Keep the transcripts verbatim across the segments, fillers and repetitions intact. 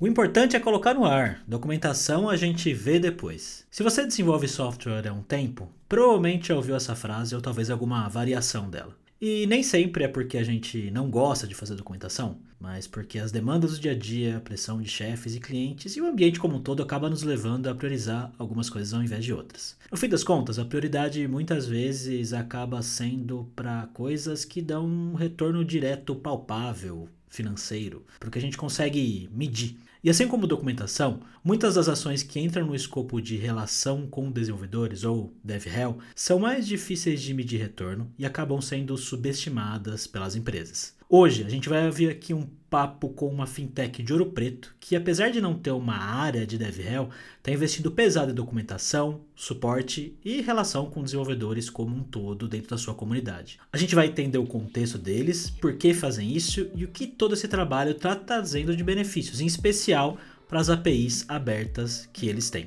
O importante é colocar no ar. Documentação a gente vê depois. Se você desenvolve software há um tempo, provavelmente já ouviu essa frase ou talvez alguma variação dela. E nem sempre é porque a gente não gosta de fazer documentação, mas porque as demandas do dia a dia, a pressão de chefes e clientes e o ambiente como um todo acaba nos levando a priorizar algumas coisas ao invés de outras. No fim das contas, a prioridade muitas vezes acaba sendo para coisas que dão um retorno direto palpável, financeiro, porque a gente consegue medir. E assim como documentação, muitas das ações que entram no escopo de relação com desenvolvedores ou DevRel são mais difíceis de medir retorno e acabam sendo subestimadas pelas empresas. Hoje a gente vai ouvir aqui um papo com uma fintech de Ouro Preto que, apesar de não ter uma área de DevRel, está investindo pesado em documentação, suporte e relação com desenvolvedores como um todo dentro da sua comunidade. A gente vai entender o contexto deles, por que fazem isso e o que todo esse trabalho está trazendo de benefícios, em especial para as A P Is abertas que eles têm.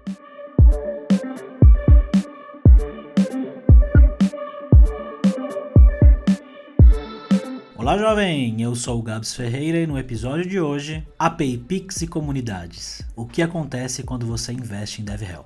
Olá, jovem! Eu sou o Gabs Ferreira e no episódio de hoje, A P I Pix e comunidades. O que acontece quando você investe em DevRel?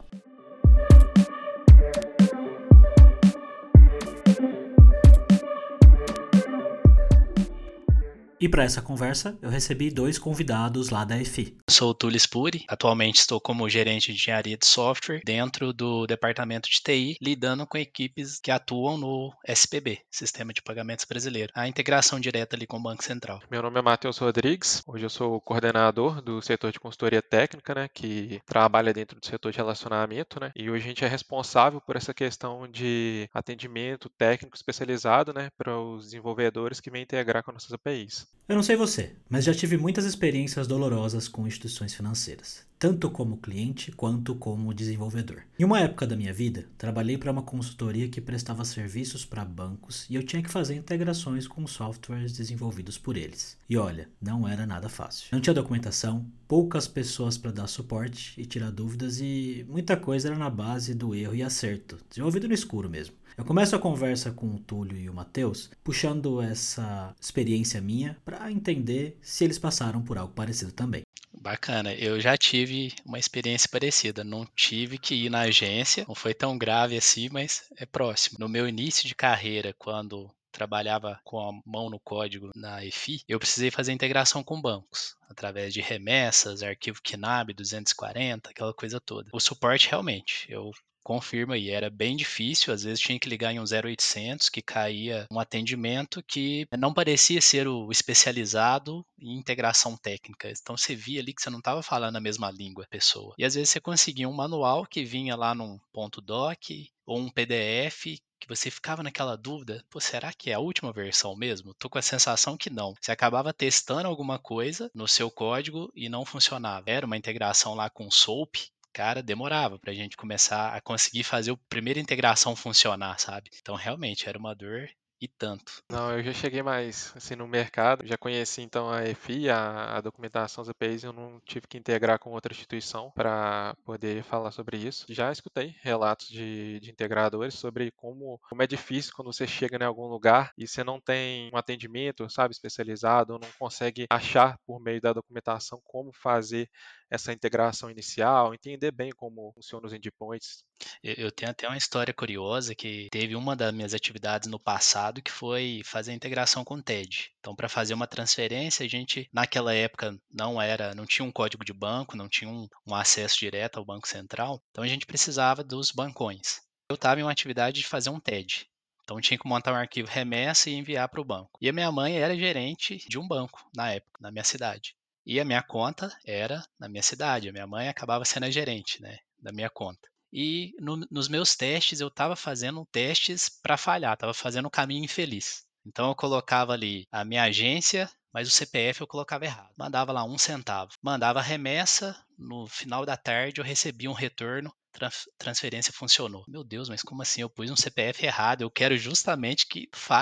E para essa conversa, eu recebi dois convidados lá da E F I. Sou o Túlio Spuri, atualmente estou como gerente de engenharia de software dentro do departamento de T I, lidando com equipes que atuam no S P B, Sistema de Pagamentos Brasileiro, a integração direta ali com o Banco Central. Meu nome é Matheus Rodrigues, hoje eu sou o coordenador do setor de consultoria técnica, né, que trabalha dentro do setor de relacionamento, né, e hoje a gente é responsável por essa questão de atendimento técnico especializado, né, para os desenvolvedores que vêm integrar com nossas A P Is. Eu não sei você, mas já tive muitas experiências dolorosas com instituições financeiras, tanto como cliente quanto como desenvolvedor. Em uma época da minha vida, trabalhei para uma consultoria que prestava serviços para bancos e eu tinha que fazer integrações com softwares desenvolvidos por eles. E olha, não era nada fácil. Não tinha documentação, poucas pessoas para dar suporte e tirar dúvidas e muita coisa era na base do erro e acerto, desenvolvido no escuro mesmo. Eu começo a conversa com o Túlio e o Matheus, puxando essa experiência minha para entender se eles passaram por algo parecido também. Bacana, eu já tive uma experiência parecida, não tive que ir na agência, não foi tão grave assim, mas é próximo. No meu início de carreira, quando trabalhava com a mão no código na E F I, eu precisei fazer integração com bancos, através de remessas, arquivo K N A B duzentos e quarenta, aquela coisa toda. O suporte realmente, eu confirmo aí, era bem difícil, às vezes tinha que ligar em um zero oitocentos que caía um atendimento que não parecia ser o especializado em integração técnica. Então você via ali que você não estava falando a mesma língua da pessoa. E às vezes você conseguia um manual que vinha lá num ponto doc ou um P D F que você ficava naquela dúvida, pô, será que é a última versão mesmo? Tô com a sensação que não. Você acabava testando alguma coisa no seu código e não funcionava. Era uma integração lá com o SOAP, cara, demorava pra gente começar a conseguir fazer a primeira integração funcionar, sabe? Então, realmente, era uma dor e tanto. Não, eu já cheguei mais assim no mercado, já conheci então a E F I, a, a documentação, as A P Is, eu não tive que integrar com outra instituição para poder falar sobre isso. Já escutei relatos de, de integradores sobre como, como é difícil quando você chega em algum lugar e você não tem um atendimento, sabe, especializado, ou não consegue achar por meio da documentação como fazer essa integração inicial, entender bem como funcionam os endpoints. Eu eu tenho até uma história curiosa que teve uma das minhas atividades no passado que foi fazer a integração com o T E D. Então, para fazer uma transferência, a gente, naquela época, não era, não tinha um código de banco, não tinha um, um acesso direto ao Banco Central, então a gente precisava dos bancões. Eu estava em uma atividade de fazer um T E D. Então tinha que montar um arquivo remessa e enviar para o banco. E a minha mãe era gerente de um banco na época, na minha cidade. E a minha conta era na minha cidade. A minha mãe acabava sendo a gerente, né, da minha conta. E no- nos meus testes eu estava fazendo testes para falhar, estava fazendo o caminho infeliz. Então eu colocava ali a minha agência, mas o C P F eu colocava errado. Mandava lá um centavo. Mandava a remessa, no final da tarde eu recebia um retorno, trans- transferência funcionou. Meu Deus, mas como assim? Eu pus um C P F errado, eu quero justamente que falhe.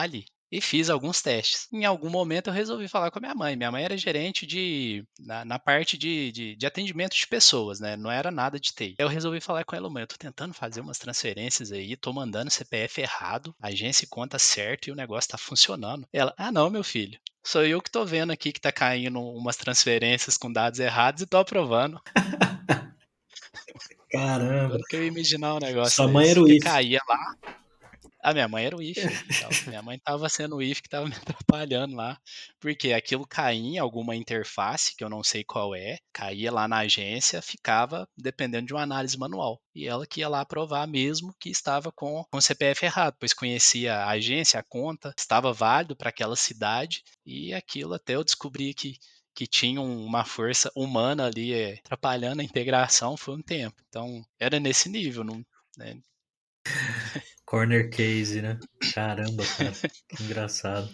e fiz alguns testes. Em algum momento eu resolvi falar com a minha mãe. Minha mãe era gerente de na, na parte de, de, de atendimento de pessoas, né? Não era nada de T I. Eu resolvi falar com ela, mãe, eu tô tentando fazer umas transferências aí, tô mandando C P F errado, agência e conta certo e o negócio tá funcionando. Ela, ah não, meu filho. Sou eu que tô vendo aqui que tá caindo umas transferências com dados errados e tô aprovando. Caramba. Quando que eu ia imaginar um negócio Sua mãe desse? era o Porque if. caía lá. A minha mãe era o if. Então, minha mãe estava sendo o if que estava me atrapalhando lá, porque aquilo caía em alguma interface, que eu não sei qual é, caía lá na agência, ficava dependendo de uma análise manual. E ela que ia lá aprovar mesmo que estava com, com o C P F errado, pois conhecia a agência, a conta, estava válido para aquela cidade, e aquilo até eu descobri que que tinha uma força humana ali é, atrapalhando a integração foi um tempo. Então, era nesse nível, não, né? Corner case, né? Caramba, cara. Que engraçado.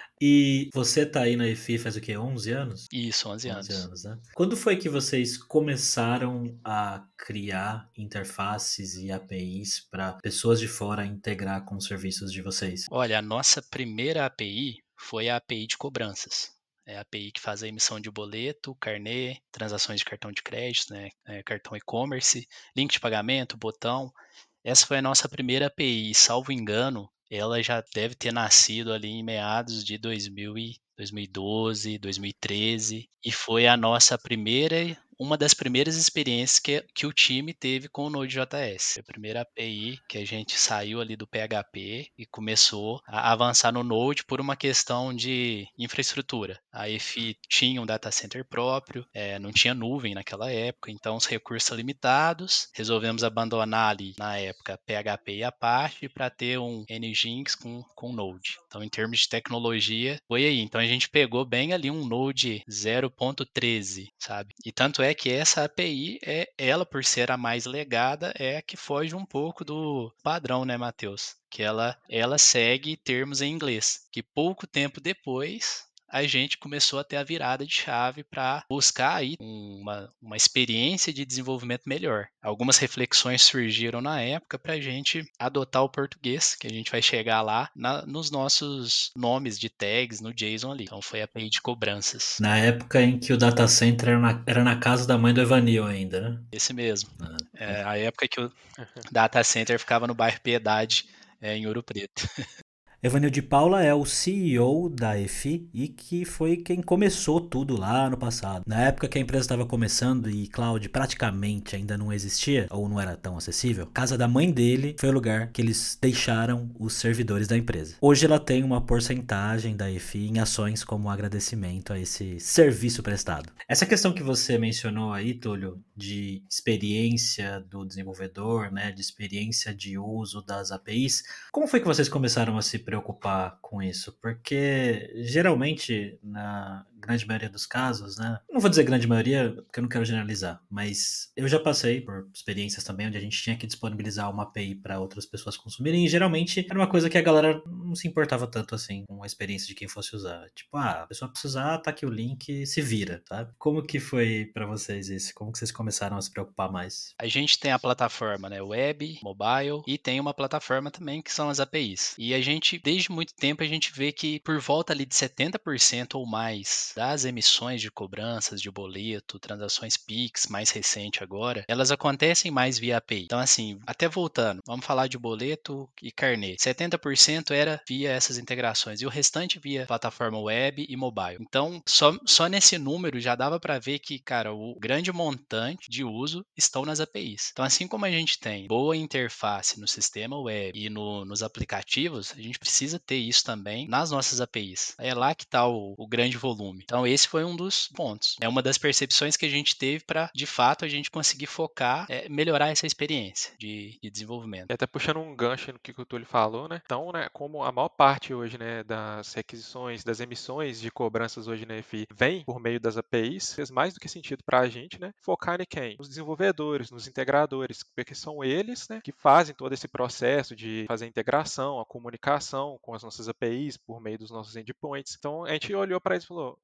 E você tá aí na E F I faz o quê? onze anos? Isso, onze onze anos. anos, né? Quando foi que vocês começaram a criar interfaces e A P Is para pessoas de fora integrar com os serviços de vocês? Olha, a nossa primeira A P I foi a API de cobranças. É a API que faz a emissão de boleto, carnê, transações de cartão de crédito, né, é, cartão e-commerce, link de pagamento, botão. Essa foi a nossa primeira A P I, e, salvo engano, ela já deve ter nascido ali em meados de dois mil e dois mil e doze, dois mil e treze, e foi a nossa primeira, uma das primeiras experiências que, que o time teve com o Node.js. Foi a primeira A P I que a gente saiu ali do P H P e começou a avançar no Node por uma questão de infraestrutura. A E F I tinha um data center próprio, é, não tinha nuvem naquela época, então os recursos são limitados. Resolvemos abandonar ali, na época, P H P e Apache para ter um Nginx com, com Node. Então, em termos de tecnologia, foi aí. Então, a gente pegou bem ali um Node zero ponto treze, sabe? E tanto é que essa A P I, é, ela por ser a mais legada, é a que foge um pouco do padrão, né, Matheus? Que ela, ela segue termos em inglês, que pouco tempo depois a gente começou a ter a virada de chave para buscar aí uma, uma experiência de desenvolvimento melhor. Algumas reflexões surgiram na época para a gente adotar o português, que a gente vai chegar lá na, nos nossos nomes de tags no JSON ali. Então foi a API de cobranças. Na época em que o data center era na, era na casa da mãe do Evanil ainda, né? Esse mesmo. Ah, É a época que o data center ficava no bairro Piedade, é, em Ouro Preto. Evanil de Paula é o C E O da E F I e que foi quem começou tudo lá no passado. Na época que a empresa estava começando e cloud praticamente ainda não existia, ou não era tão acessível, a casa da mãe dele foi o lugar que eles deixaram os servidores da empresa. Hoje ela tem uma porcentagem da E F I em ações como agradecimento a esse serviço prestado. Essa questão que você mencionou aí, Túlio, de experiência do desenvolvedor, né, de experiência de uso das A P Is, como foi que vocês começaram a se preocupar com isso? Porque geralmente, na grande maioria dos casos, né? Não vou dizer grande maioria, porque eu não quero generalizar, mas eu já passei por experiências também onde a gente tinha que disponibilizar uma A P I para outras pessoas consumirem, e geralmente era uma coisa que a galera não se importava tanto assim com a experiência de quem fosse usar. Tipo, ah, a pessoa precisa usar, tá aqui o link, se vira, sabe? Como que foi para vocês isso? Como que vocês começaram a se preocupar mais? A gente tem a plataforma, né, web, mobile, e tem uma plataforma também que são as A P Is. E a gente, desde muito tempo, a gente vê que por volta ali de setenta por cento ou mais das emissões de cobranças de boleto, transações Pix, mais recente agora, elas acontecem mais via A P I. Então, assim, até voltando, vamos falar de boleto e carnê. setenta por cento era via essas integrações e o restante via plataforma web e mobile. Então, só, só nesse número já dava para ver que, cara, o grande montante de uso estão nas A P Is. Então, assim como a gente tem boa interface no sistema web e no, nos aplicativos, a gente precisa ter isso também nas nossas A P Is. É lá que está o, o grande volume. Então, esse foi um dos pontos. É uma das percepções que a gente teve para, de fato, a gente conseguir focar, é, melhorar essa experiência de, de desenvolvimento. E até puxando um gancho no que o Túlio falou, né? Então, né, como a maior parte hoje, né, das requisições, das emissões de cobranças hoje na E F I vem por meio das A P Is, fez mais do que sentido para a gente, né, focar em quem? Nos desenvolvedores, nos integradores, porque são eles, né, que fazem todo esse processo de fazer a integração, a comunicação com as nossas A P Is por meio dos nossos endpoints. Então, a gente olhou para eles e falou,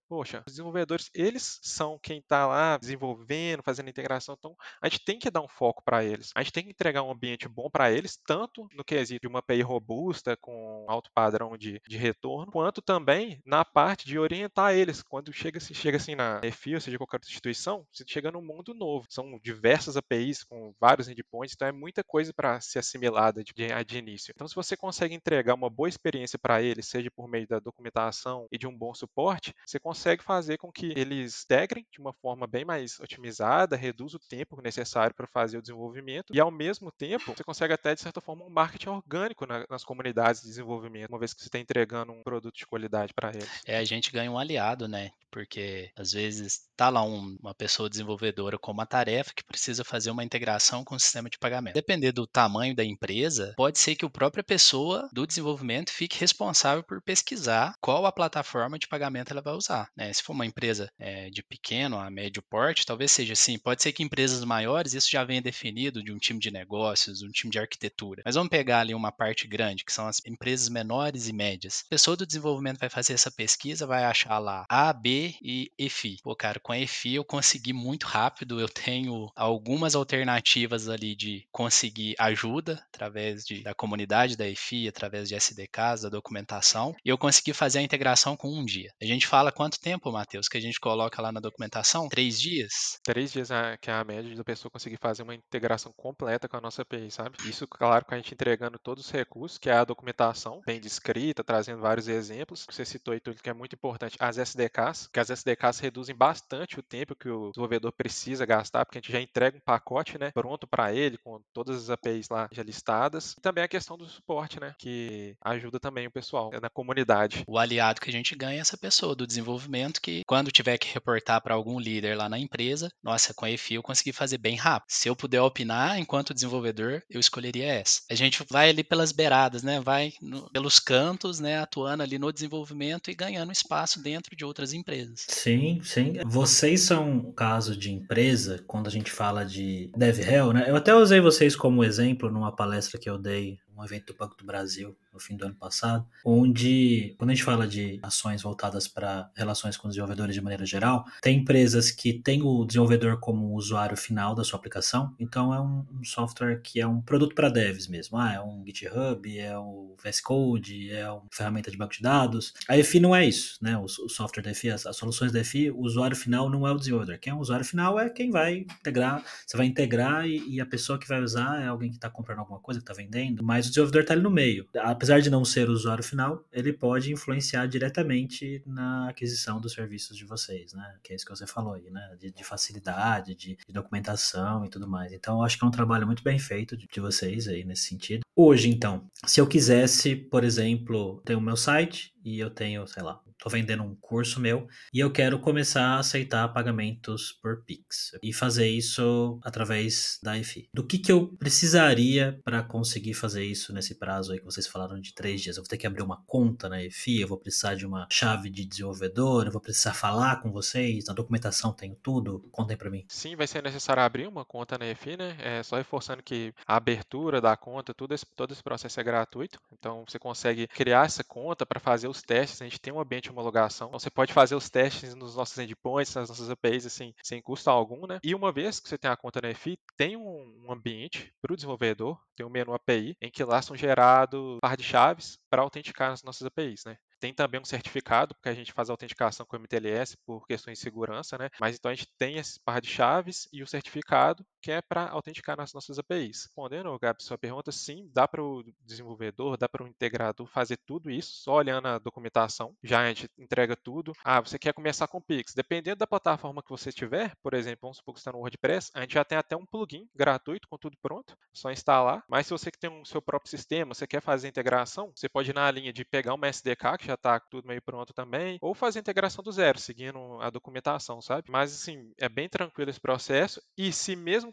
poxa, os desenvolvedores, eles são quem está lá desenvolvendo, fazendo integração, então a gente tem que dar um foco para eles. A gente tem que entregar um ambiente bom para eles, tanto no quesito de uma A P I robusta, com alto padrão de, de retorno, quanto também na parte de orientar eles. Quando chega, se chega assim na E F I, ou seja, qualquer outra instituição, você chega num mundo novo. São diversas A P Is com vários endpoints, então é muita coisa para ser assimilada de, de, de início. Então, se você consegue entregar uma boa experiência para eles, seja por meio da documentação e de um bom suporte, você consegue fazer com que eles integrem de uma forma bem mais otimizada, reduz o tempo necessário para fazer o desenvolvimento e, ao mesmo tempo, você consegue até, de certa forma, um marketing orgânico na, nas comunidades de desenvolvimento, uma vez que você está entregando um produto de qualidade para eles. É, a gente ganha um aliado, né? Porque às vezes tá lá um- uma pessoa desenvolvedora com uma tarefa que precisa fazer uma integração com o sistema de pagamento. Depender do tamanho da empresa, pode ser que a própria pessoa do desenvolvimento fique responsável por pesquisar qual a plataforma de pagamento ela vai usar, né? Se for uma empresa é, de pequeno a médio porte, talvez seja assim. Pode ser que empresas maiores isso já venha definido de um time de negócios, um time de arquitetura. Mas vamos pegar ali uma parte grande, que são as empresas menores e médias. A pessoa do desenvolvimento vai fazer essa pesquisa, vai achar lá A, B e E F I. Pô, cara, com a E F I eu consegui muito rápido, eu tenho algumas alternativas ali de conseguir ajuda através de, da comunidade da E F I, através de S D Ks, da documentação, e eu consegui fazer a integração com um dia. A gente fala quanto tempo, Matheus, que a gente coloca lá na documentação? Três dias? Três dias a- que é a média da pessoa conseguir fazer uma integração completa com a nossa A P I, sabe? Isso, claro, com a gente entregando todos os recursos, que é a documentação, bem descrita, trazendo vários exemplos. Você citou aí tudo que é muito importante, as S D Ks, que as S D Ks reduzem bastante o tempo que o desenvolvedor precisa gastar, porque a gente já entrega um pacote, né, pronto para ele, com todas as A P Is lá já listadas. E também a questão do suporte, né, que ajuda também o pessoal na comunidade. O aliado que a gente ganha é essa pessoa do desenvolvimento que, quando tiver que reportar para algum líder lá na empresa, nossa, com a E F I eu consegui fazer bem rápido. Se eu puder opinar enquanto desenvolvedor, eu escolheria essa. A gente vai ali pelas beiradas, né? Vai no, pelos cantos, né? Atuando ali no desenvolvimento e ganhando espaço dentro de outras empresas. Sim, sim. Vocês são um caso de empresa, quando a gente fala de DevRel, né? Eu até usei vocês como exemplo numa palestra que eu dei, um evento do Banco do Brasil, no fim do ano passado, onde, quando a gente fala de ações voltadas para relações com desenvolvedores de maneira geral, tem empresas que têm o desenvolvedor como usuário final da sua aplicação, então é um, um software que é um produto para devs mesmo. Ah, é um GitHub, é o V S Code, é uma ferramenta de banco de dados. A E F I não é isso, né? O, o software da E F I, as, as soluções da E F I, o usuário final não é o desenvolvedor. Quem é o usuário final é quem vai integrar, você vai integrar e, e a pessoa que vai usar é alguém que está comprando alguma coisa, que está vendendo, mas o desenvolvedor está ali no meio. Apesar de não ser o usuário final, ele pode influenciar diretamente na aquisição dos serviços de vocês, né? Que é isso que você falou aí, né? De, de facilidade, de, de documentação e tudo mais. Então, eu acho que é um trabalho muito bem feito de, de vocês aí nesse sentido. Hoje, então, se eu quisesse, por exemplo, ter o meu site e eu tenho, sei lá, estou vendendo um curso meu e eu quero começar a aceitar pagamentos por Pix e fazer isso através da E F I. Do que que eu precisaria para conseguir fazer isso nesse prazo aí que vocês falaram de três dias? Eu vou ter que abrir uma conta na E F I, eu vou precisar de uma chave de desenvolvedor, eu vou precisar falar com vocês, na documentação tenho tudo? Contem para mim. Sim, vai ser necessário abrir uma conta na E F I, né? É, só reforçando que a abertura da conta, tudo esse, todo esse processo é gratuito. Então, você consegue criar essa conta para fazer os testes. A gente tem um ambiente de homologação. Então, você pode fazer os testes nos nossos endpoints, nas nossas A P Is, assim, sem custo algum, né? E uma vez que você tem a conta na E F I, tem um, um ambiente para o desenvolvedor, tem um menu A P I, em que lá são gerados par de chaves para autenticar as nossas A P Is, né? Tem também um certificado, porque a gente faz autenticação com o M T L S por questões de segurança, né? Mas então a gente tem esse par de chaves e o certificado, que é para autenticar nas nossas A P Is. Respondendo, Gabi, sua pergunta, sim, dá para o desenvolvedor, dá para o integrador fazer tudo isso, só olhando a documentação. Já a gente entrega tudo. Ah, você quer começar com Pix. Dependendo da plataforma que você tiver, por exemplo, vamos supor que você está no WordPress, a gente já tem até um plugin gratuito com tudo pronto, só instalar. Mas se você que tem um seu próprio sistema, você quer fazer a integração, você pode ir na linha de pegar uma S D K, que já está tudo meio pronto também, ou fazer a integração do zero, seguindo a documentação, sabe? Mas assim, é bem tranquilo esse processo, e se mesmo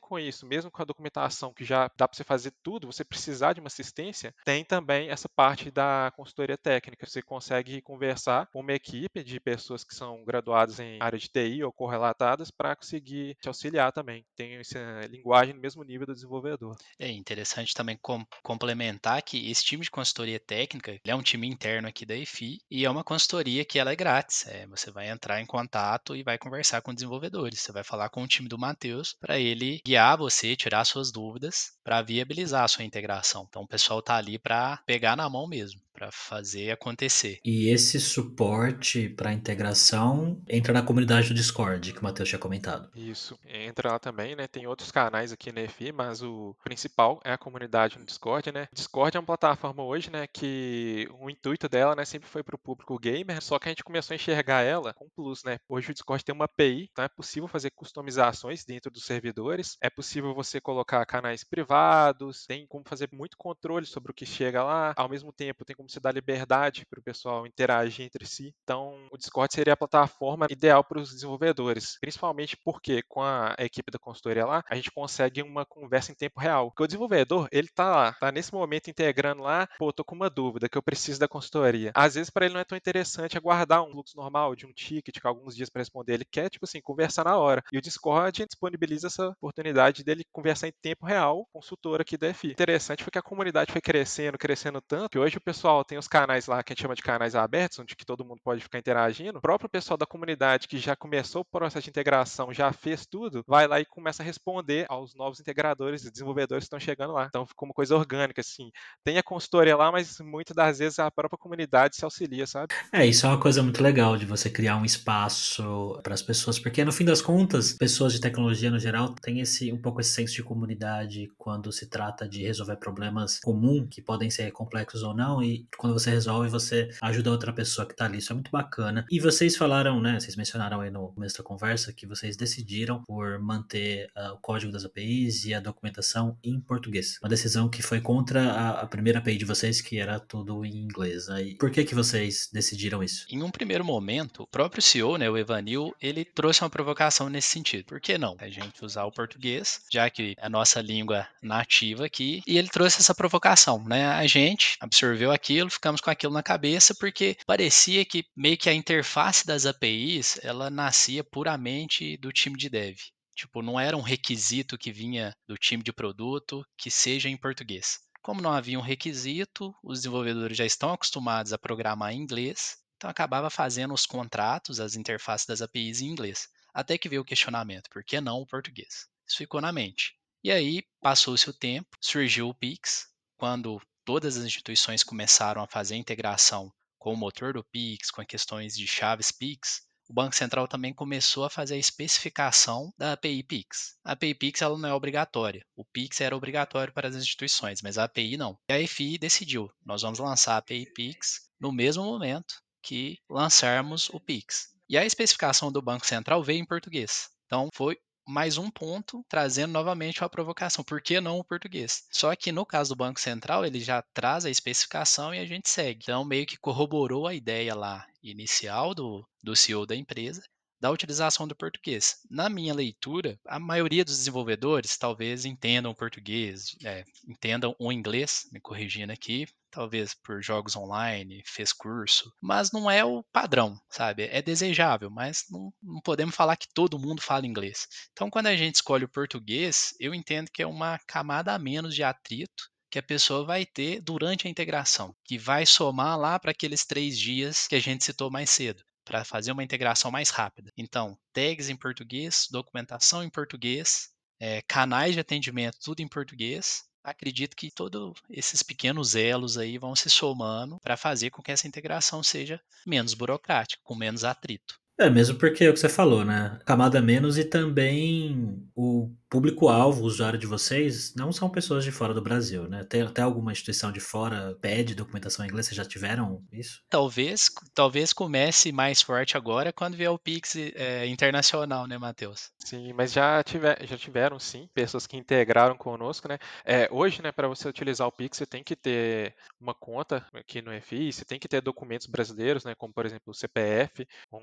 com isso, mesmo com a documentação que já dá para você fazer tudo, você precisar de uma assistência, tem também essa parte da consultoria técnica. Você consegue conversar com uma equipe de pessoas que são graduadas em área de T I ou correlatadas para conseguir te auxiliar também. Tem essa linguagem no mesmo nível do desenvolvedor. É interessante também com- complementar que esse time de consultoria técnica, ele é um time interno aqui da E F I e é uma consultoria que ela é grátis. É, você vai entrar em contato e vai conversar com desenvolvedores. Você vai falar com o time do Matheus para ele guiar você, tirar suas dúvidas, para viabilizar a sua integração. Então o pessoal está ali para pegar na mão mesmo, para fazer acontecer. E esse suporte para integração entra na comunidade do Discord, que o Matheus tinha comentado. Isso, entra lá também, né? Tem outros canais aqui na E F I, mas o principal é a comunidade no Discord, né? Discord é uma plataforma hoje, né, que o intuito dela, né, sempre foi para o público gamer, só que a gente começou a enxergar ela com plus, né? Hoje o Discord tem uma A P I, então é possível fazer customizações dentro dos servidores, é possível você colocar canais privados, tem como fazer muito controle sobre o que chega lá, ao mesmo tempo tem como você dar liberdade para o pessoal interagir entre si. Então, o Discord seria a plataforma ideal para os desenvolvedores, principalmente porque com a equipe da consultoria lá, a gente consegue uma conversa em tempo real. Porque o desenvolvedor, ele tá lá, tá nesse momento integrando lá, pô, tô com uma dúvida que eu preciso da consultoria. Às vezes para ele não é tão interessante aguardar um fluxo normal de um ticket com alguns dias para responder, ele quer tipo assim, conversar na hora. E o Discord disponibiliza essa oportunidade dele conversar em tempo real, consultor aqui da E F I. Interessante foi que a comunidade foi crescendo, crescendo tanto, que hoje o pessoal tem os canais lá que a gente chama de canais abertos, onde que todo mundo pode ficar interagindo. O próprio pessoal da comunidade que já começou o processo de integração, já fez tudo, vai lá e começa a responder aos novos integradores e desenvolvedores que estão chegando lá. Então ficou uma coisa orgânica, assim. Tem a consultoria lá, mas muitas das vezes a própria comunidade se auxilia, sabe? É, isso é uma coisa muito legal de você criar um espaço para as pessoas, porque no fim das contas, pessoas de tecnologia no geral têm esse um pouco esse senso de comunidade quando se trata de resolver problemas comuns, que podem ser complexos ou não, e quando você resolve, você ajuda a outra pessoa que tá ali. Isso é muito bacana. E vocês falaram, né, vocês mencionaram aí no começo da conversa que vocês decidiram por manter uh, o código das A P Is e a documentação em português. Uma decisão que foi contra a, a primeira A P I de vocês, que era tudo em inglês. Aí, por que que vocês decidiram isso? Em um primeiro momento, o próprio C E O, né, o Evanil, ele trouxe uma provocação nesse sentido. Por que não? A gente usar o português, já que é a nossa língua nativa aqui, e ele trouxe essa provocação, né? A gente absorveu aquilo, ficamos com aquilo na cabeça, porque parecia que meio que a interface das A P Is, ela nascia puramente do time de dev. Tipo, não era um requisito que vinha do time de produto que seja em português. Como não havia um requisito, os desenvolvedores já estão acostumados a programar em inglês, então acabava fazendo os contratos, as interfaces das A P Is em inglês. Até que veio o questionamento, por que não o português? Isso ficou na mente. E aí, passou-se o tempo, surgiu o Pix, quando todas as instituições começaram a fazer a integração com o motor do Pix, com as questões de chaves Pix, o Banco Central também começou a fazer a especificação da A P I Pix. A API Pix ela não é obrigatória. O Pix era obrigatório para as instituições, mas a A P I não. E a E F I decidiu, nós vamos lançar a API Pix no mesmo momento que lançarmos o Pix. E a especificação do Banco Central veio em português. Então foi mais um ponto trazendo novamente uma provocação. Por que não o português? Só que no caso do Banco Central, ele já traz a especificação e a gente segue. Então meio que corroborou a ideia lá inicial do, do C E O da empresa da utilização do português. Na minha leitura, a maioria dos desenvolvedores talvez entendam o português, é, entendam o inglês, me corrigindo aqui, talvez por jogos online, fez curso, mas não é o padrão, sabe? É desejável, mas não, não podemos falar que todo mundo fala inglês. Então, quando a gente escolhe o português, eu entendo que é uma camada a menos de atrito que a pessoa vai ter durante a integração, que vai somar lá para aqueles três dias que a gente citou mais cedo, para fazer uma integração mais rápida. Então, tags em português, documentação em português, é, canais de atendimento, tudo em português. Acredito que todos esses pequenos elos aí vão se somando para fazer com que essa integração seja menos burocrática, com menos atrito. É, mesmo porque é o que você falou, né? Camada menos e também o público-alvo, o usuário de vocês, não são pessoas de fora do Brasil, né? Tem até alguma instituição de fora pede documentação em inglês, vocês já tiveram isso? Talvez, talvez comece mais forte agora quando vier o Pix é, internacional, né, Matheus? Sim, mas já, tiver, já tiveram sim pessoas que integraram conosco, né? É, hoje, né, para você utilizar o Pix, você tem que ter uma conta aqui no E F I, você tem que ter documentos brasileiros, né, como por exemplo o C P F, ou um C N P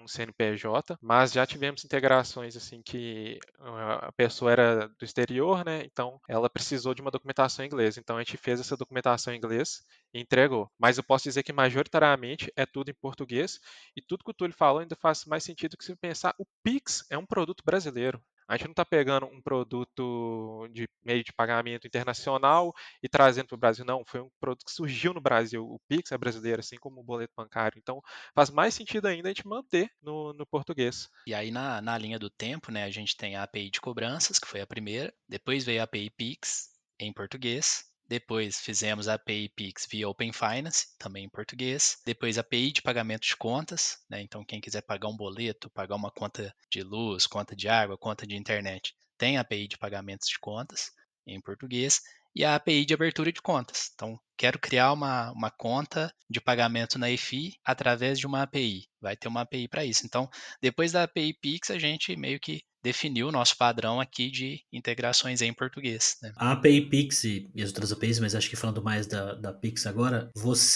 P J, mas já tivemos integrações assim que a pessoa era do exterior, né? Então ela precisou de uma documentação em inglês. Então a gente fez essa documentação em inglês e entregou. Mas eu posso dizer que majoritariamente é tudo em português e tudo que o Túlio falou ainda faz mais sentido que se pensar, o Pix é um produto brasileiro. A gente não está pegando um produto de meio de pagamento internacional e trazendo para o Brasil, não. Foi um produto que surgiu no Brasil. O Pix é brasileiro, assim como o boleto bancário. Então, faz mais sentido ainda a gente manter no, no português. E aí, na, na linha do tempo, né, a gente tem a API de cobranças, que foi a primeira. Depois veio a API Pix, em português. Depois fizemos a API Pix via Open Finance, também em português. Depois a API de pagamento de contas, né? Então quem quiser pagar um boleto, pagar uma conta de luz, conta de água, conta de internet, tem a API de pagamentos de contas em português. E a API de abertura de contas. Então, quero criar uma, uma conta de pagamento na E F I através de uma A P I. Vai ter uma A P I para isso. Então, depois da A P I Pix, a gente meio que definiu o nosso padrão aqui de integrações em português, né? A API Pix e as outras A P Is, mas acho que falando mais da, da Pix agora,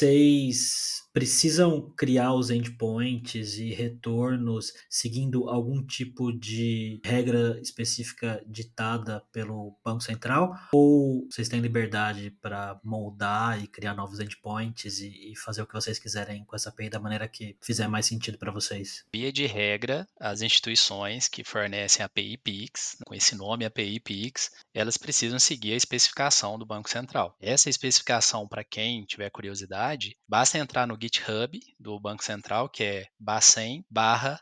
vocês precisam criar os endpoints e retornos seguindo algum tipo de regra específica ditada pelo Banco Central? Ou vocês têm liberdade para moldar e criar novos endpoints e, e fazer o que vocês quiserem com essa A P I da maneira que fizer mais sentido para vocês? Via de regra, as instituições que fornecem a API Pix, com esse nome A P I Pix, elas precisam seguir a especificação do Banco Central. Essa especificação, para quem tiver curiosidade, basta entrar no GitHub do Banco Central, que é bacen barra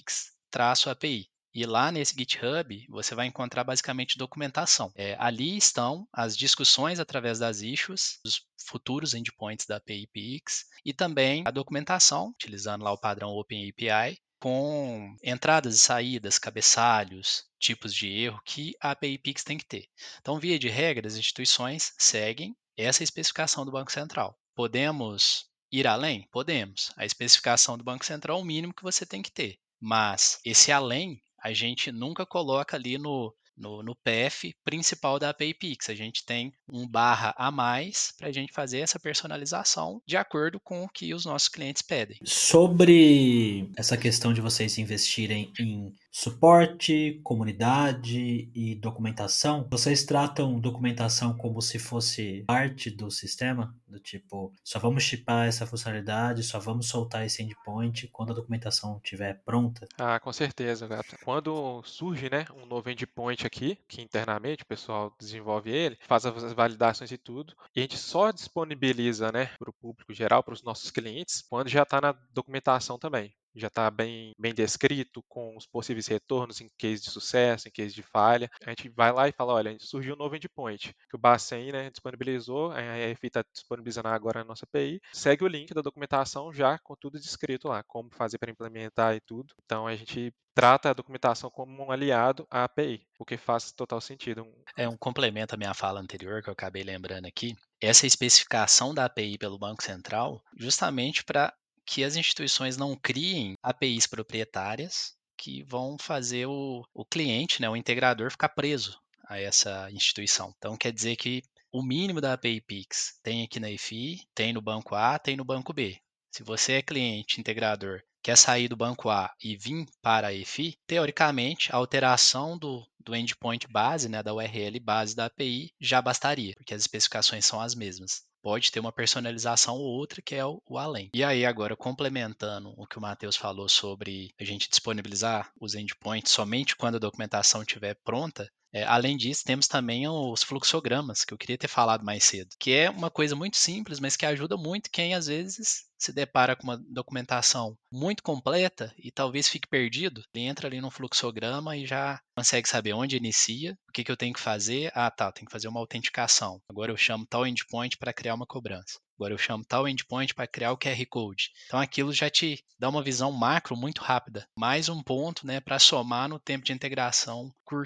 pix-A P I. E lá nesse GitHub você vai encontrar basicamente documentação. É, ali estão as discussões através das issues, os futuros endpoints da A P I Pix e também a documentação, utilizando lá o padrão OpenAPI, com entradas e saídas, cabeçalhos, tipos de erro que a A P I Pix tem que ter. Então, via de regra, as instituições seguem essa especificação do Banco Central. Podemos ir além? Podemos. A especificação do Banco Central é o mínimo que você tem que ter. Mas esse além, a gente nunca coloca ali no, no, no P F principal da A P I Pix. A gente tem um barra a mais para a gente fazer essa personalização de acordo com o que os nossos clientes pedem. Sobre essa questão de vocês investirem em suporte, comunidade e documentação, vocês tratam documentação como se fosse parte do sistema? Do tipo, só vamos shippar essa funcionalidade, só vamos soltar esse endpoint quando a documentação estiver pronta? Ah, com certeza, Gato. Quando surge, né, um novo endpoint aqui, que internamente o pessoal desenvolve ele, faz as validações e tudo, e a gente só disponibiliza, né, para o público geral, para os nossos clientes, quando já está na documentação também. Já está bem, bem descrito, com os possíveis retornos em case de sucesso, em case de falha. A gente vai lá e fala, olha, surgiu um novo endpoint, que o Bacen, né, disponibilizou, a E F I está disponibilizando agora a nossa A P I, segue o link da documentação já com tudo descrito lá, como fazer para implementar e tudo. Então a gente trata a documentação como um aliado à A P I, o que faz total sentido. É um complemento à minha fala anterior que eu acabei lembrando aqui. Essa especificação da A P I pelo Banco Central, justamente para que as instituições não criem A P Is proprietárias que vão fazer o, o cliente, né, o integrador, ficar preso a essa instituição. Então, quer dizer que o mínimo da A P I Pix tem aqui na E F I, tem no banco A, tem no banco B. Se você é cliente integrador, quer sair do banco A e vir para a E F I, teoricamente, a alteração do, do endpoint base, né, da U R L base da A P I, já bastaria, porque as especificações são as mesmas. Pode ter uma personalização ou outra que é o, o além. E aí, agora, complementando o que o Matheus falou sobre a gente disponibilizar os endpoints somente quando a documentação estiver pronta, é, além disso, temos também os fluxogramas, que eu queria ter falado mais cedo, que é uma coisa muito simples, mas que ajuda muito quem às vezes se depara com uma documentação muito completa e talvez fique perdido. Ele entra ali no fluxograma e já consegue saber onde inicia, o que, que eu tenho que fazer. Ah, tá, eu tenho que fazer uma autenticação. Agora eu chamo tal endpoint para criar uma cobrança. Agora eu chamo tal endpoint para criar o Q R Code. Então aquilo já te dá uma visão macro muito rápida. Mais um ponto, né, para somar no tempo de integração curto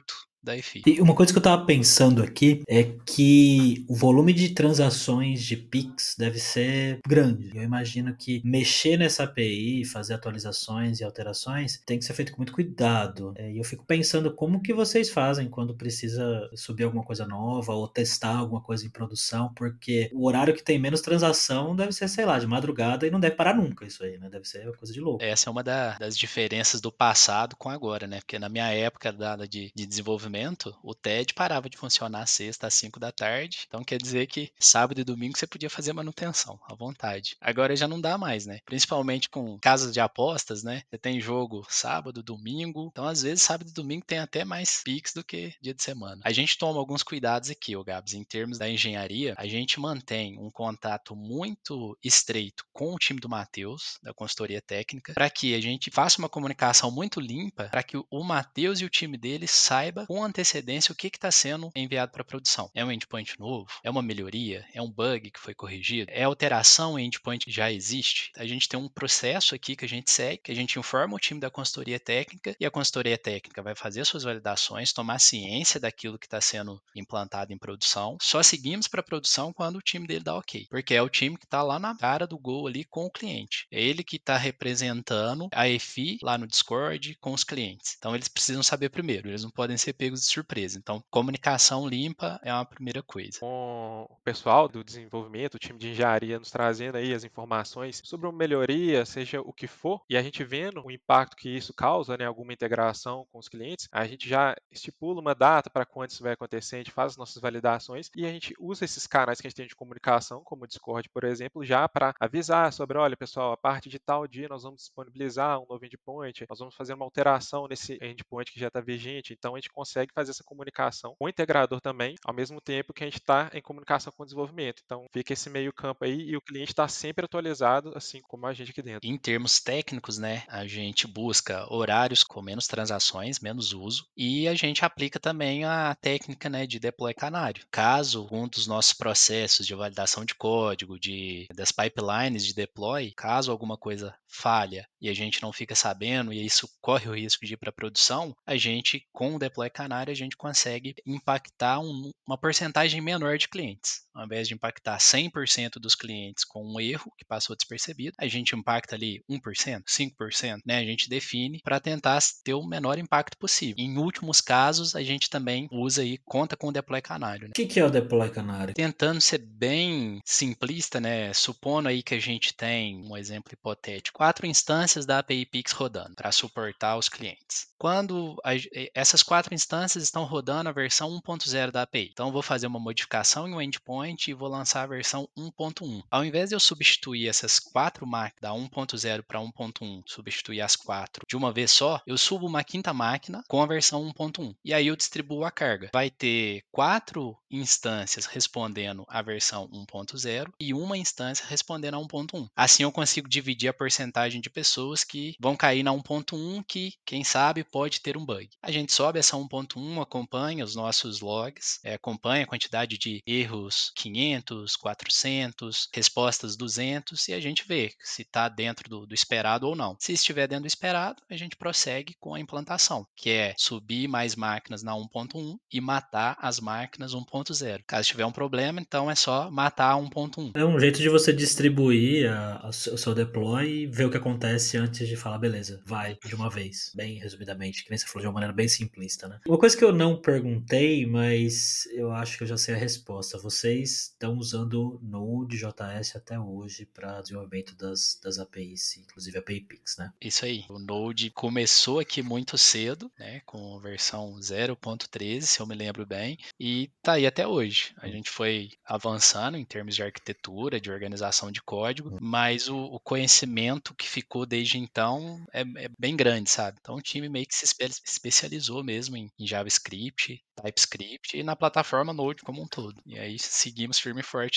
da E F I. E uma coisa que eu tava pensando aqui é que o volume de transações de Pix deve ser grande. Eu imagino que mexer nessa A P I, fazer atualizações e alterações, tem que ser feito com muito cuidado. É, E eu fico pensando como que vocês fazem quando precisa subir alguma coisa nova ou testar alguma coisa em produção, porque o horário que tem menos transação deve ser, sei lá, de madrugada e não deve parar nunca isso aí, né? Deve ser uma coisa de louco. Essa é uma da- das diferenças do passado com agora, né? Porque na minha época dada de, de desenvolvimento, o T E D parava de funcionar às sexta às cinco da tarde. Então quer dizer que sábado e domingo você podia fazer manutenção à vontade. Agora já não dá mais, né? Principalmente com casas de apostas, né? Você tem jogo sábado, domingo. Então às vezes sábado e domingo tem até mais Pix do que dia de semana. A gente toma alguns cuidados aqui, ô Gabs, em termos da engenharia, a gente mantém um contato muito estreito com o time do Matheus, da consultoria técnica, para que a gente faça uma comunicação muito limpa, para que o Matheus e o time dele saiba com antecedência o que está sendo enviado para produção. É um endpoint novo? É uma melhoria? É um bug que foi corrigido? É alteração em endpoint que já existe? A gente tem um processo aqui que a gente segue, que a gente informa o time da consultoria técnica e a consultoria técnica vai fazer suas validações, tomar ciência daquilo que está sendo implantado em produção. Só seguimos para produção quando o time dele dá ok, porque é o time que está lá na cara do gol ali com o cliente. É ele que está representando a E F I lá no Discord com os clientes. Então eles precisam saber primeiro, eles não podem ser pegos de surpresa. Então comunicação limpa é uma primeira coisa. Com o pessoal do desenvolvimento, o time de engenharia nos trazendo aí as informações sobre uma melhoria, seja o que for, e a gente vendo o impacto que isso causa, né, alguma integração com os clientes, a gente já estipula uma data para quando isso vai acontecer, a gente faz as nossas validações e a gente usa esses canais que a gente tem de comunicação, como o Discord, por exemplo, já para avisar sobre, olha, pessoal, a partir de tal dia nós vamos disponibilizar um novo endpoint, nós vamos fazer uma alteração nesse endpoint que já está vigente, então a gente consegue fazer essa comunicação com o integrador também, ao mesmo tempo que a gente está em comunicação com o desenvolvimento. Então fica esse meio campo aí e o cliente está sempre atualizado, assim como a gente aqui dentro. Em termos técnicos, né, a gente busca horários com menos transações, menos uso, e a gente aplica também a técnica, né, de deploy canário. Caso um dos nossos processos de validação de código, de, das pipelines de deploy, caso alguma coisa falha e a gente não fica sabendo e isso corre o risco de ir para produção, a gente, com o deploy canário, a gente consegue impactar um, uma porcentagem menor de clientes. Ao invés de impactar cem por cento dos clientes com um erro que passou despercebido, a gente impacta ali um por cento, cinco por cento, né? A gente define para tentar ter o menor impacto possível. Em últimos casos, a gente também usa e conta com o deploy canário, né? O que que é o deploy canário? Tentando ser bem simplista, né? Supondo aí que a gente tem um exemplo hipotético, quatro instâncias da A P I Pix rodando para suportar os clientes. Quando a, essas quatro instâncias estão rodando a versão um ponto zero da A P I, então eu vou fazer uma modificação em um endpoint e vou lançar a versão um ponto um. Ao invés de eu substituir essas quatro máquinas da um ponto zero para um ponto um, substituir as quatro de uma vez só, eu subo uma quinta máquina com a versão um ponto um e aí eu distribuo a carga. Vai ter quatro instâncias respondendo à versão um ponto zero e uma instância respondendo a um ponto um. Assim eu consigo dividir a porcentagem de pessoas que vão cair na um ponto um que, quem sabe, pode ter um bug. A gente sobe essa um ponto um, acompanha os nossos logs, é, acompanha a quantidade de erros quinhentos, quatrocentos, respostas duzentos e a gente vê se está dentro do, do esperado ou não. Se estiver dentro do esperado, a gente prossegue com a implantação, que é subir mais máquinas na um ponto um e matar as máquinas um ponto zero. Caso tiver um problema, então é só matar a um ponto um. É um jeito de você distribuir a- a- o seu deploy e ver o que acontece antes de falar, beleza, vai de uma vez. Bem resumidamente, que nem você falou de uma maneira bem simplista, né? Uma coisa que eu não perguntei, mas eu acho que eu já sei a resposta. Vocês estão usando Node.js até hoje para desenvolvimento das, das A P Is, inclusive a API Pix, né? Isso aí. O Node começou aqui muito cedo, né, com a versão zero ponto treze, se eu me lembro bem, e tá aí até hoje. A gente foi avançando em termos de arquitetura, de organização de código, mas o, o conhecimento que ficou desde então é, é bem grande, sabe? Então o time meio que se espe- especializou mesmo em, em JavaScript, TypeScript e na plataforma Node como um todo. E aí seguimos firme e forte nele.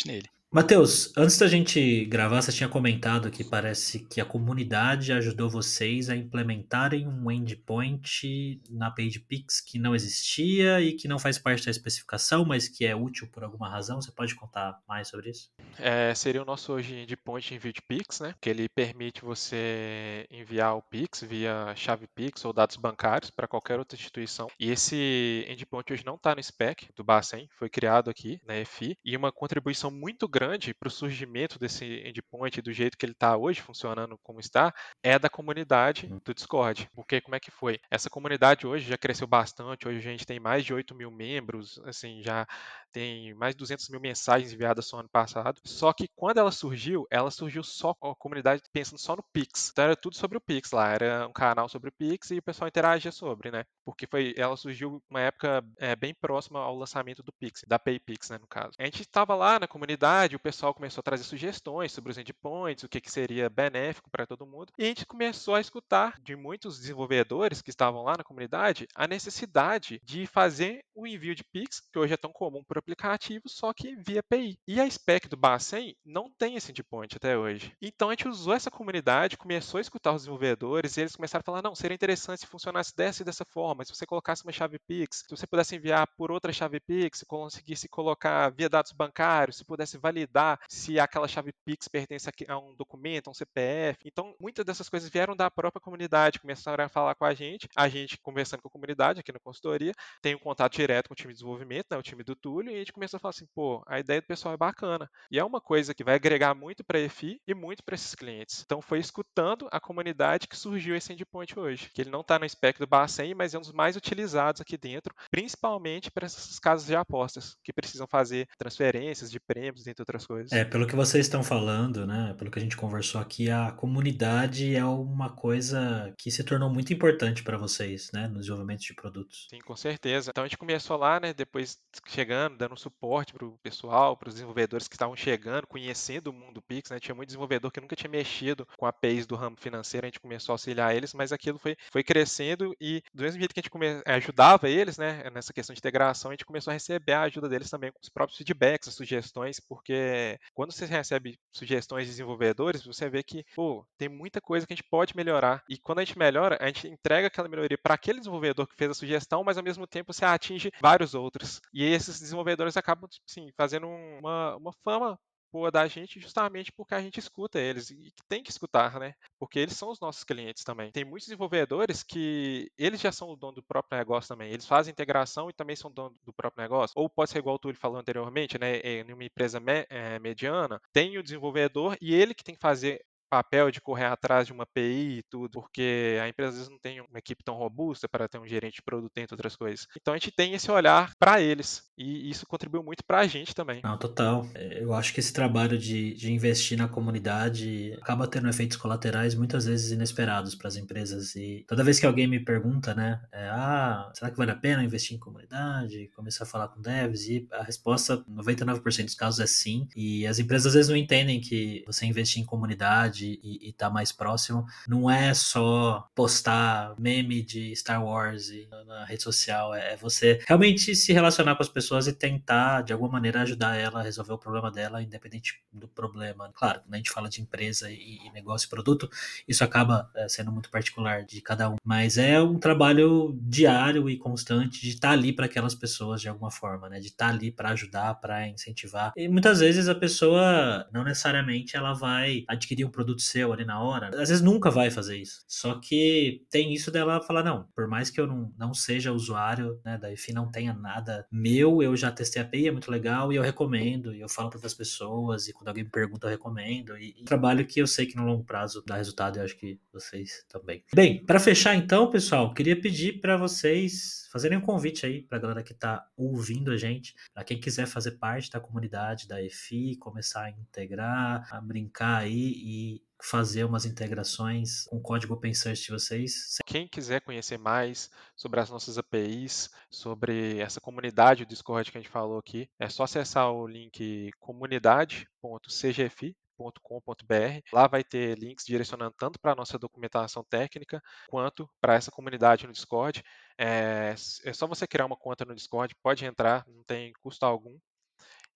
Matheus, antes da gente gravar, você tinha comentado que parece que a comunidade ajudou vocês a implementarem um endpoint na PagePix que não existia e que não faz parte da especificação, mas que é útil por alguma razão. Você pode contar mais sobre isso? É, seria o nosso hoje endpoint envio de Pix, né? Que ele permite você enviar o Pix via chave Pix ou dados bancários para qualquer outra instituição. E esse endpoint hoje não está no spec do Bacen, foi criado aqui na E F I, e uma contribuição muito grande para o surgimento desse endpoint do jeito que ele está hoje, funcionando como está, é da comunidade do Discord. Porque como é que foi? Essa comunidade hoje já cresceu bastante, hoje a gente tem mais de oito mil membros, assim, já tem mais de duzentas mil mensagens enviadas só ano passado. Só que quando ela surgiu, ela surgiu só com a comunidade pensando só no Pix. Então era tudo sobre o Pix lá, era um canal sobre o Pix e o pessoal interagia sobre, né? Porque foi, ela surgiu uma época é, bem próxima ao lançamento do Pix, da PayPix, né, no caso. A gente estava lá na comunidade, o pessoal começou a trazer sugestões sobre os endpoints, o que, que seria benéfico para todo mundo, e a gente começou a escutar de muitos desenvolvedores que estavam lá na comunidade a necessidade de fazer o envio de Pix, que hoje é tão comum por aplicativo, só que via A P I. E a spec do Bacen não tem esse endpoint até hoje. Então a gente usou essa comunidade, começou a escutar os desenvolvedores e eles começaram a falar: não, seria interessante se funcionasse dessa e dessa forma, se você colocasse uma chave Pix, se você pudesse enviar por outra chave Pix, se conseguisse colocar via dados bancários, se pudesse validar se aquela chave Pix pertence a um documento, a um C P F. Então muitas dessas coisas vieram da própria comunidade, começaram a falar com a gente, a gente conversando com a comunidade aqui na consultoria, tem um contato direto com o time de desenvolvimento, né, o time do Túlio, e a gente começou a falar assim, pô, a ideia do pessoal é bacana. E é uma coisa que vai agregar muito para a E F I e muito para esses clientes. Então foi escutando a comunidade que surgiu esse endpoint hoje, que ele não está no spec do Bacen, mas é um dos mais utilizados aqui dentro, principalmente para essas casas de apostas, que precisam fazer transferências de prêmios, entre outras coisas. É, pelo que vocês estão falando, né, pelo que a gente conversou aqui, a comunidade é uma coisa que se tornou muito importante para vocês, né, no desenvolvimento de produtos. Sim, com certeza. Então a gente começou lá, né, depois chegando, dando suporte para o pessoal, para os desenvolvedores que estavam chegando, conhecendo o mundo Pix, né? Tinha muito desenvolvedor que nunca tinha mexido com a A P Is do ramo financeiro, a gente começou a auxiliar eles, mas aquilo foi, foi crescendo e do mesmo jeito que a gente come, eh, ajudava eles, né, nessa questão de integração, a gente começou a receber a ajuda deles também com os próprios feedbacks, as sugestões, porque quando você recebe sugestões de desenvolvedores, você vê que, pô, tem muita coisa que a gente pode melhorar. E quando a gente melhora, a gente entrega aquela melhoria para aquele desenvolvedor que fez a sugestão, mas ao mesmo tempo você atinge vários outros. E esses desenvolvedores acabam, tipo assim, fazendo uma, uma fama boa da gente justamente porque a gente escuta eles e que tem que escutar, né? Porque eles são os nossos clientes também. Tem muitos desenvolvedores que eles já são o dono do próprio negócio também. Eles fazem integração e também são dono do próprio negócio. Ou pode ser igual o Túlio falou anteriormente, né? Em uma empresa me, é, mediana, tem o desenvolvedor e ele que tem que fazer papel de correr atrás de uma A P I e tudo, porque a empresa às vezes não tem uma equipe tão robusta para ter um gerente de produto, entre outras coisas. Então a gente tem esse olhar para eles e isso contribuiu muito para a gente também. Não, total. É, eu acho que esse trabalho de, de investir na comunidade acaba tendo efeitos colaterais muitas vezes inesperados para as empresas. E toda vez que alguém me pergunta, né, é, ah, será que vale a pena investir em comunidade? Começar a falar com devs? E a resposta, noventa e nove por cento dos casos, é sim. E as empresas às vezes não entendem que você investir em comunidade e estar tá mais próximo não é só postar meme de Star Wars na, na rede social, é você realmente se relacionar com as pessoas e tentar, de alguma maneira, ajudar ela a resolver o problema dela, independente do problema. Claro, quando a gente fala de empresa e, e negócio e produto, isso acaba é, sendo muito particular de cada um. Mas é um trabalho diário e constante de estar ali para aquelas pessoas de alguma forma, né? De estar ali para ajudar, para incentivar. E muitas vezes a pessoa, não necessariamente, ela vai adquirir um produto seu ali na hora. Às vezes nunca vai fazer isso. Só que tem isso dela falar, não, por mais que eu não, não seja usuário, né, da E F I, não tenha nada meu, eu já testei a A P I, é muito legal e eu recomendo, e eu falo para outras pessoas, e quando alguém me pergunta, eu recomendo. E, e trabalho que eu sei que no longo prazo dá resultado, e eu acho que vocês também. Bem, para fechar então, pessoal, queria pedir para vocês fazerem um convite aí para a galera que está ouvindo a gente, para quem quiser fazer parte da comunidade da E F I, começar a integrar, a brincar aí e fazer umas integrações com o código open source de vocês. Quem quiser conhecer mais sobre as nossas A P Is, sobre essa comunidade do Discord que a gente falou aqui, é só acessar o link comunidade ponto c g f i ponto com ponto b r. Lá vai ter links direcionando tanto para a nossa documentação técnica quanto para essa comunidade no Discord. É, é só você criar uma conta no Discord, pode entrar, não tem custo algum.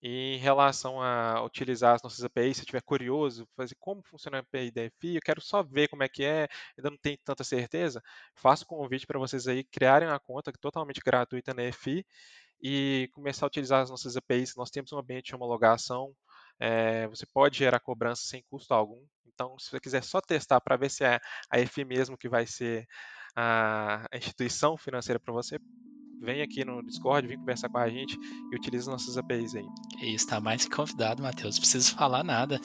E em relação a utilizar as nossas A P Is, se estiver curioso, fazer como funciona a A P I da E F I, eu quero só ver como é que é, ainda não tenho tanta certeza, faço um convite para vocês aí criarem uma conta totalmente gratuita na E F I e começar a utilizar as nossas A P Is. Nós temos um ambiente de homologação, é, você pode gerar cobrança sem custo algum. Então, se você quiser só testar para ver se é a E F I mesmo que vai ser a instituição financeira para você, vem aqui no Discord, vem conversar com a gente e utiliza nossas A P Is aí. E está mais que convidado, Matheus. Não preciso falar nada.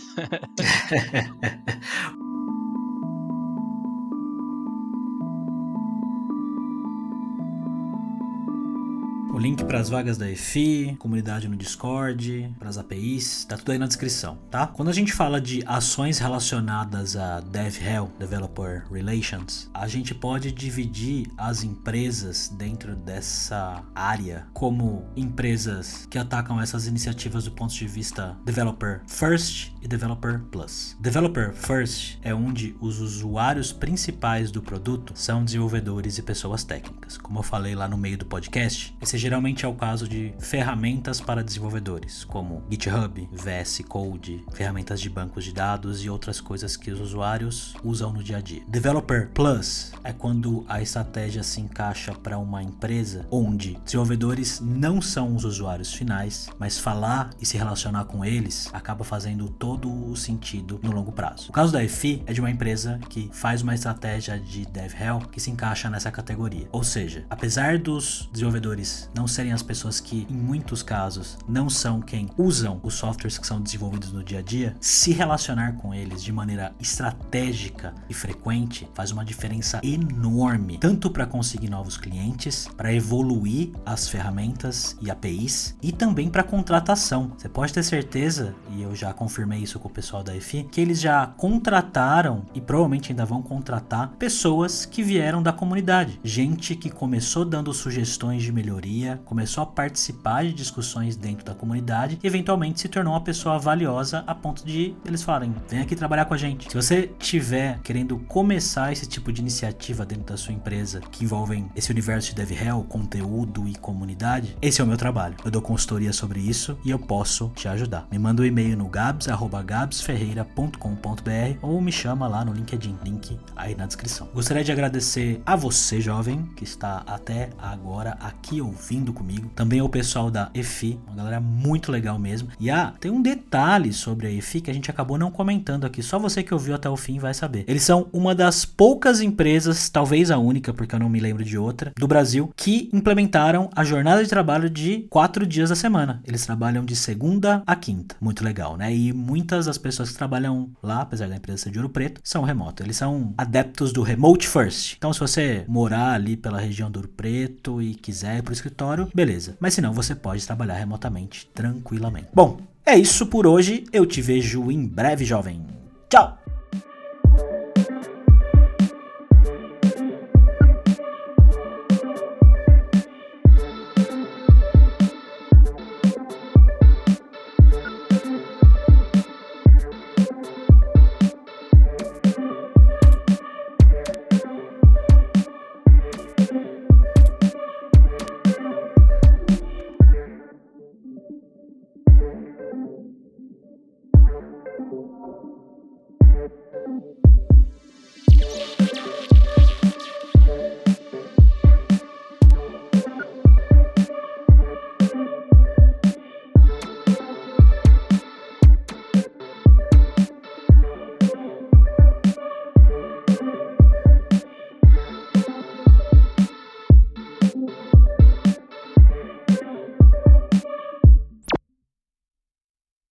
O link para as vagas da E F I, comunidade no Discord, para as A P Is, tá tudo aí na descrição, tá? Quando a gente fala de ações relacionadas a DevRel, Developer Relations, a gente pode dividir as empresas dentro dessa área como empresas que atacam essas iniciativas do ponto de vista Developer First e Developer Plus. Developer First é onde os usuários principais do produto são desenvolvedores e pessoas técnicas. Como eu falei lá no meio do podcast, esse geralmente é o caso de ferramentas para desenvolvedores, como GitHub, V S Code, ferramentas de bancos de dados e outras coisas que os usuários usam no dia a dia. Developer Plus é quando a estratégia se encaixa para uma empresa onde desenvolvedores não são os usuários finais, mas falar e se relacionar com eles acaba fazendo todo o sentido no longo prazo. O caso da E F I é de uma empresa que faz uma estratégia de DevRel que se encaixa nessa categoria. Ou seja, apesar dos desenvolvedores não serem as pessoas que, em muitos casos, não são quem usam os softwares que são desenvolvidos no dia a dia, se relacionar com eles de maneira estratégica e frequente faz uma diferença enorme, tanto para conseguir novos clientes, para evoluir as ferramentas e A P Is, e também para contratação. Você pode ter certeza, e eu já confirmei isso com o pessoal da E F I, que eles já contrataram e provavelmente ainda vão contratar pessoas que vieram da comunidade, gente que começou dando sugestões de melhoria, começou a participar de discussões dentro da comunidade e eventualmente se tornou uma pessoa valiosa a ponto de eles falarem, vem aqui trabalhar com a gente. Se você tiver querendo começar esse tipo de iniciativa dentro da sua empresa que envolvem esse universo de DevRel, conteúdo e comunidade, esse é o meu trabalho. Eu dou consultoria sobre isso e eu posso te ajudar. Me manda um e-mail no gabs arroba gabs ferreira ponto com ponto b r ou me chama lá no LinkedIn, link aí na descrição. Gostaria de agradecer a você, jovem, que está até agora aqui ouvindo comigo, também ao pessoal da E F I, uma galera muito legal mesmo. E ah, tem um detalhe sobre a E F I que a gente acabou não comentando aqui, só você que ouviu até o fim vai saber. Eles são uma das poucas empresas, talvez a única, porque eu não me lembro de outra, do Brasil, que implementaram a jornada de trabalho de quatro dias da semana. Eles trabalham de segunda a quinta. Muito legal, né? E muitas das pessoas que trabalham lá, apesar da empresa ser de Ouro Preto, são remoto. Eles são adeptos do Remote First. Então, se você morar ali pela região do Ouro Preto e quiser ir pro escritório, beleza. Mas se não, você pode trabalhar remotamente, tranquilamente. Bom, é isso por hoje. Eu te vejo em breve, jovem. Tchau!